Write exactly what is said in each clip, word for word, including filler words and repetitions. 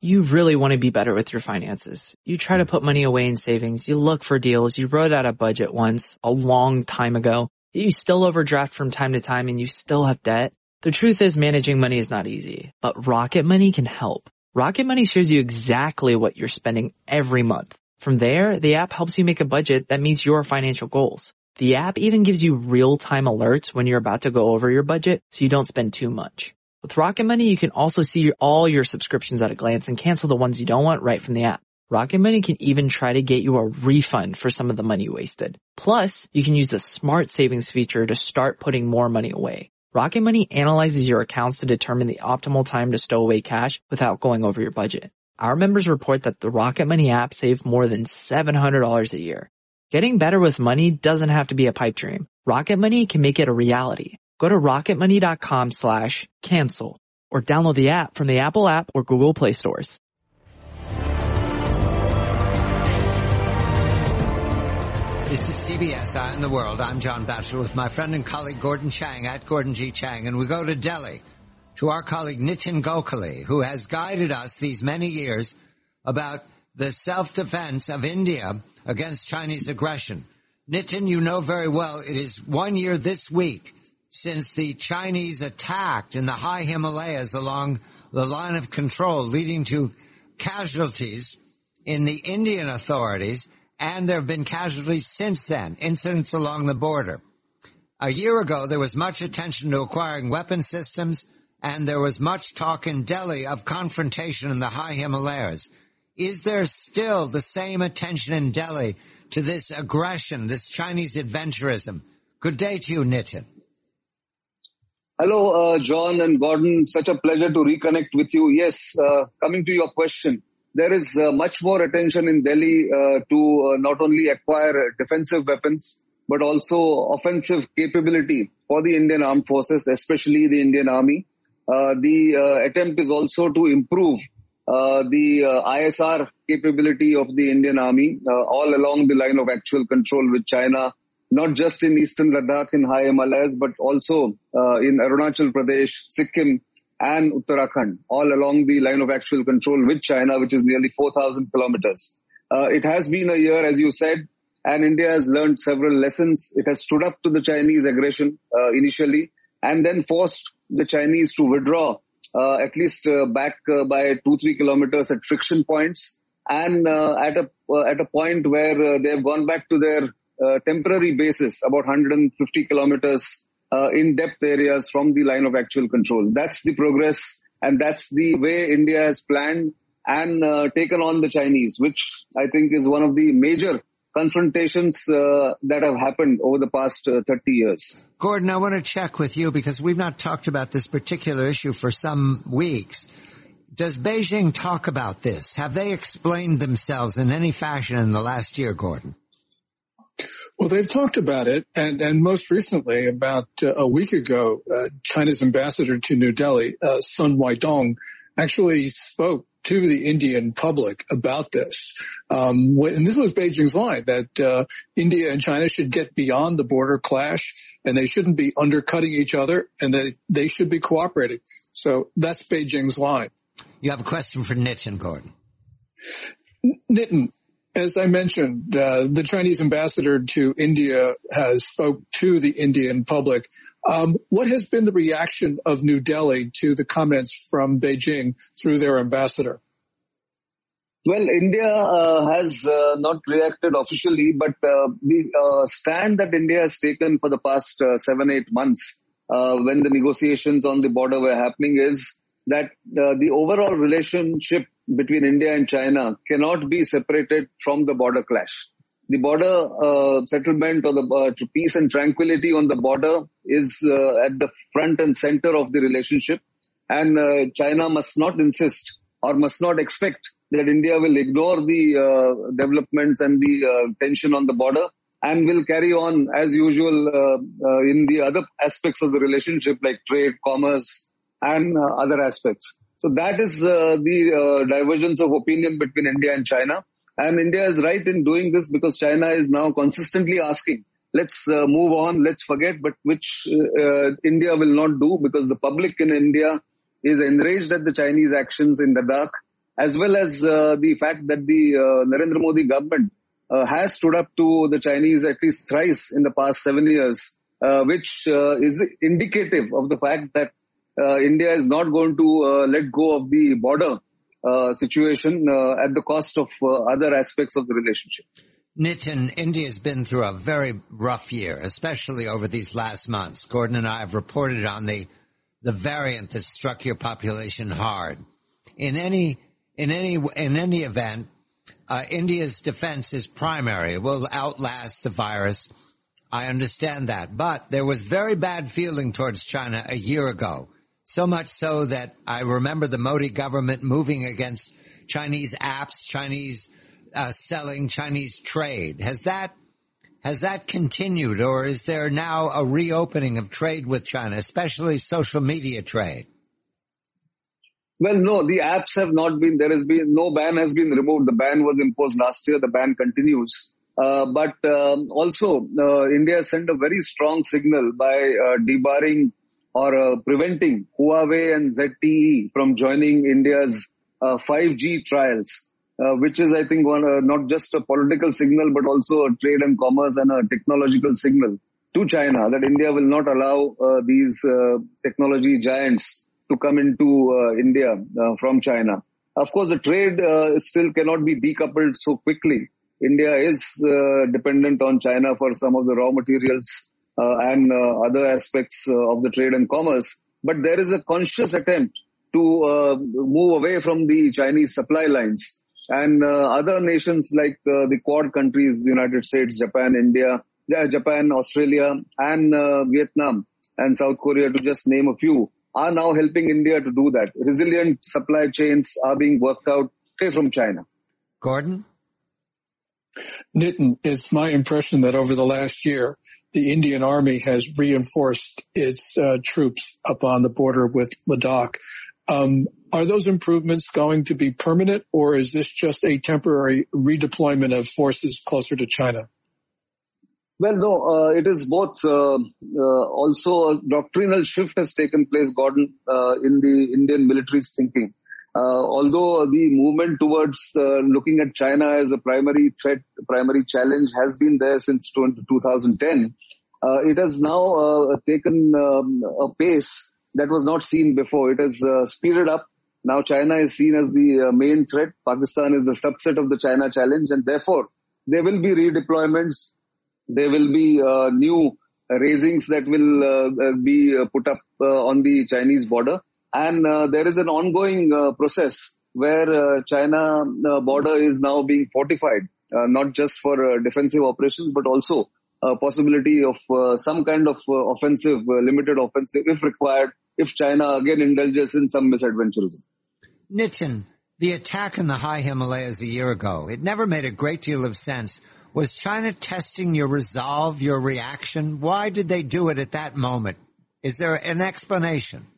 You really want to be better with your finances. You try to put money away in savings. You look for deals. You wrote out a budget once a long time ago. You still overdraft from time to time and you still have debt. The truth is managing money is not easy, but Rocket Money can help. Rocket Money shows you exactly what you're spending every month. From there, the app helps you make a budget that meets your financial goals. The app even gives you real-time alerts when you're about to go over your budget so you don't spend too much. With Rocket Money, you can also see all your subscriptions at a glance and cancel the ones you don't want right from the app. Rocket Money can even try to get you a refund for some of the money you wasted. Plus, you can use the Smart Savings feature to start putting more money away. Rocket Money analyzes your accounts to determine the optimal time to stow away cash without going over your budget. Our members report that the Rocket Money app saved more than seven hundred dollars a year. Getting better with money doesn't have to be a pipe dream. Rocket Money can make it a reality. Go to rocketmoney.com slash cancel or download the app from the Apple app or Google Play stores. This is C B S Eye on the World. I'm John Batchelor with my friend and colleague Gordon Chang at Gordon G. Chang, and we go to Delhi to our colleague Nitin Gokhale, who has guided us these many years about the self-defense of India against Chinese aggression. Nitin, you know very well it is one year this week since the Chinese attacked in the high Himalayas along the line of control, leading to casualties in the Indian authorities, and there have been casualties since then, incidents along the border. A year ago, there was much attention to acquiring weapon systems, and there was much talk in Delhi of confrontation in the high Himalayas. Is there still the same attention in Delhi to this aggression, this Chinese adventurism? Good day to you, Nitin. Hello, uh, John and Gordon. Such a pleasure to reconnect with you. Yes, uh, coming to your question, there is uh, much more attention in Delhi uh, to uh, not only acquire defensive weapons, but also offensive capability for the Indian armed forces, especially the Indian Army. Uh, the uh, attempt is also to improve uh, the uh, I S R capability of the Indian Army uh, all along the line of actual control with China, not just in eastern Ladakh in high Himalayas, but also uh, in Arunachal Pradesh, Sikkim, and Uttarakhand, all along the line of actual control with China, which is nearly four thousand kilometers. Uh, it has been a year, as you said, and India has learned several lessons. It has stood up to the Chinese aggression uh, initially, and then forced the Chinese to withdraw uh, at least uh, back uh, by two, three kilometers at friction points, and uh, at a uh, at a point where uh, they have gone back to their uh, temporary bases, about one hundred fifty kilometers uh, in depth areas from the line of actual control. That's the progress, and that's the way India has planned and uh, taken on the Chinese, which I think is one of the major confrontations uh, that have happened over the past uh, thirty years. Gordon, I want to check with you because we've not talked about this particular issue for some weeks. Does Beijing talk about this? Have they explained themselves in any fashion in the last year, Gordon? Well, they've talked about it, and, and most recently, about uh, a week ago, uh, China's ambassador to New Delhi, uh, Sun Weidong, actually spoke to the Indian public about this. Um, and this was Beijing's line, that uh, India and China should get beyond the border clash, and they shouldn't be undercutting each other, and that they should be cooperating. So that's Beijing's line. You have a question for Nitin, Gordon. Nitin, as I mentioned, uh, the Chinese ambassador to India has spoke to the Indian public. Um, what has been the reaction of New Delhi to the comments from Beijing through their ambassador? Well, India uh, has uh, not reacted officially, but uh, the uh, stand that India has taken for the past uh, seven, eight months uh, when the negotiations on the border were happening is that uh, the overall relationship between India and China cannot be separated from the border clash. The border uh, settlement or the uh, peace and tranquility on the border is uh, at the front and center of the relationship, and uh, China must not insist or must not expect that India will ignore the uh, developments and the uh, tension on the border and will carry on as usual uh, uh, in the other aspects of the relationship like trade, commerce, and uh, other aspects. So that is uh, the uh, divergence of opinion between India and China. And India is right in doing this because China is now consistently asking, let's uh, move on, let's forget, but which uh, India will not do because the public in India is enraged at the Chinese actions in Ladakh. as well as uh, the fact that the uh, Narendra Modi government uh, has stood up to the Chinese at least thrice in the past seven years, uh, which uh, is indicative of the fact that uh, India is not going to uh, let go of the border uh, situation uh, at the cost of uh, other aspects of the relationship. Nitin, India's been through a very rough year, especially over these last months. Gordon and I have reported on the the variant that struck your population hard. In any in any in any event, uh, India's defense is primary. It will outlast the virus. I understand that, but there was very bad feeling towards China a year ago. So much so that I remember the Modi government moving against Chinese apps, Chinese uh, selling, Chinese trade. Has that has that continued, or is there now a reopening of trade with China, especially social media trade? Well, no, the apps have not been, there has been, no ban has been removed. The ban was imposed last year. The ban continues. Uh, but um, also, uh, India sent a very strong signal by uh, debarring or uh, preventing Huawei and Z T E from joining India's uh, five G trials, uh, which is, I think, one uh, not just a political signal, but also a trade and commerce and a technological signal to China that India will not allow uh, these uh, technology giants to come into uh, India uh, from China. Of course, the trade uh, still cannot be decoupled so quickly. India is uh, dependent on China for some of the raw materials uh, and uh, other aspects uh, of the trade and commerce. But there is a conscious attempt to uh, move away from the Chinese supply lines. And uh, other nations like uh, the Quad countries, United States, Japan, India, uh, Japan, Australia, and uh, Vietnam and South Korea, to just name a few, are now helping India to do that. Resilient supply chains are being worked out away from China. Gordon? Nitin, it's my impression that over the last year, the Indian Army has reinforced its uh, troops up on the border with Ladakh. Um, are those improvements going to be permanent, or is this just a temporary redeployment of forces closer to China? Well, no, uh, it is both. Uh, uh, also, a doctrinal shift has taken place, Gordon, uh, in the Indian military's thinking. Uh, although the movement towards uh, looking at China as a primary threat, primary challenge has been there since two thousand ten, uh, it has now uh, taken um, a pace that was not seen before. It has uh, speeded up. Now China is seen as the uh, main threat. Pakistan is the subset of the China challenge, and therefore there will be redeployments. There will be uh, new raisings that will uh, be uh, put up uh, on the Chinese border. And uh, there is an ongoing uh, process where uh, China uh, border is now being fortified, uh, not just for uh, defensive operations, but also a possibility of uh, some kind of uh, offensive, uh, limited offensive, if required, if China again indulges in some misadventurism. Nitin, the attack in the high Himalayas a year ago, it never made a great deal of sense. Was China testing your resolve, your reaction? Why did they do it at that moment? Is there an explanation?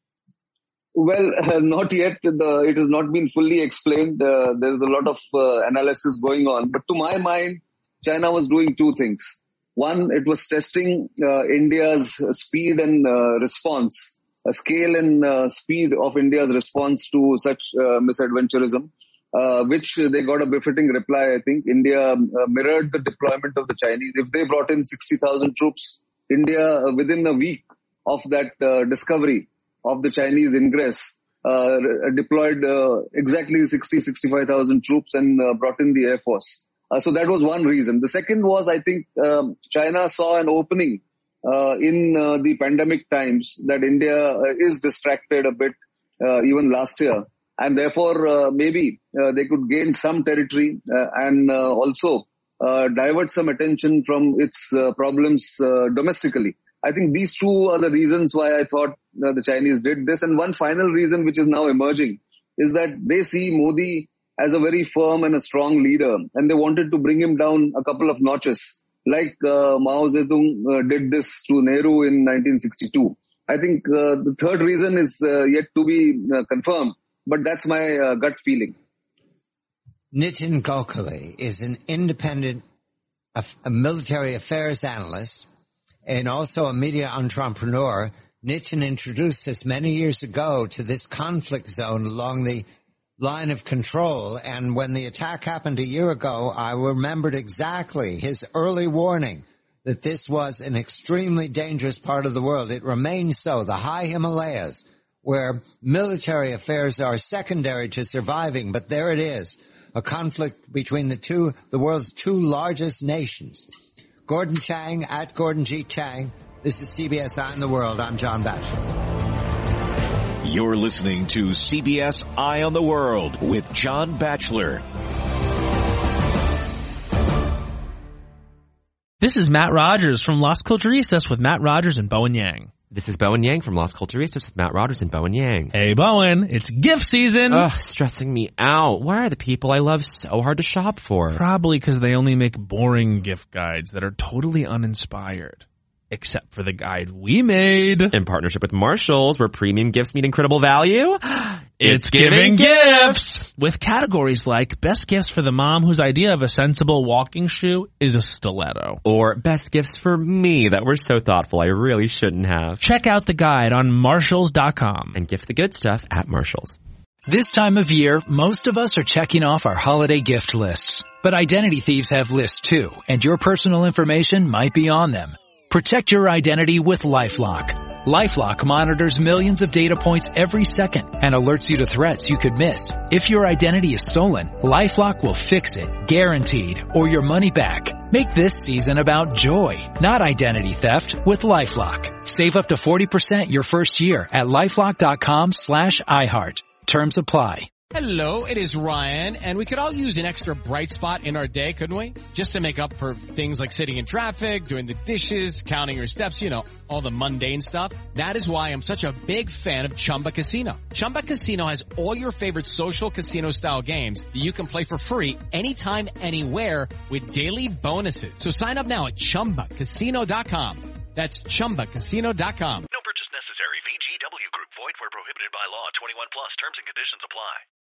Well, uh, not yet. The, it has not been fully explained. Uh, there's a lot of uh, analysis going on. But to my mind, China was doing two things. One, it was testing uh, India's speed and uh, response, a scale and uh, speed of India's response to such uh, misadventurism, uh, which they got a befitting reply, I think. India uh, mirrored the deployment of the Chinese. If they brought in sixty thousand troops, India, uh, within a week of that uh, discovery of the Chinese ingress, uh, deployed uh, exactly sixty, sixty-five thousand troops and uh, brought in the Air Force. Uh, so that was one reason. The second was, I think, um, China saw an opening uh, in uh, the pandemic times that India uh, is distracted a bit, uh, even last year. And therefore, uh, maybe uh, they could gain some territory uh, and uh, also uh, divert some attention from its uh, problems uh, domestically. I think these two are the reasons why I thought uh, the Chinese did this. And one final reason which is now emerging is that they see Modi as a very firm and a strong leader, and they wanted to bring him down a couple of notches, like uh, Mao Zedong uh, did this to Nehru in nineteen sixty-two. I think uh, the third reason is uh, yet to be uh, confirmed, but that's my uh, gut feeling. Nitin Gokhale is an independent a, a military affairs analyst and also a media entrepreneur. Nitin introduced us many years ago to this conflict zone along the line of control. And when the attack happened a year ago, I remembered exactly his early warning that this was an extremely dangerous part of the world. It remains so. The high Himalayas, where military affairs are secondary to surviving, but there it is, a conflict between the two, the world's two largest nations. Gordon Chang at Gordon G. Chang. This is C B S Eye on the World. I'm John Batchelor. You're listening to C B S Eye on the World with John Batchelor. This is Matt Rogers from Las Culturistas with Matt Rogers and Bowen Yang. This is Bowen Yang from Las Culturistas with Matt Rogers and Bowen Yang. Hey, Bowen, it's gift season. Ugh, stressing me out. Why are the people I love so hard to shop for? Probably because they only make boring gift guides that are totally uninspired. Except for the guide we made. In partnership with Marshalls, where premium gifts meet incredible value. It's giving gifts! With categories like best gifts for the mom whose idea of a sensible walking shoe is a stiletto. Or best gifts for me that were so thoughtful I really shouldn't have. Check out the guide on Marshalls dot com. And gift the good stuff at Marshalls. This time of year, most of us are checking off our holiday gift lists. But identity thieves have lists too, and your personal information might be on them. Protect your identity with LifeLock. LifeLock monitors millions of data points every second and alerts you to threats you could miss. If your identity is stolen, LifeLock will fix it, guaranteed, or your money back. Make this season about joy, not identity theft, with LifeLock. Save up to forty percent your first year at LifeLock.com slash iHeart. Terms apply. Hello, it is Ryan, and we could all use an extra bright spot in our day, couldn't we? Just to make up for things like sitting in traffic, doing the dishes, counting your steps, you know, all the mundane stuff. That is why I'm such a big fan of Chumba Casino. Chumba Casino has all your favorite social casino-style games that you can play for free anytime, anywhere with daily bonuses. So sign up now at Chumba Casino dot com. That's Chumba Casino dot com. No purchase necessary. V G W Group. Void where prohibited by law. twenty-one plus. Terms and conditions apply.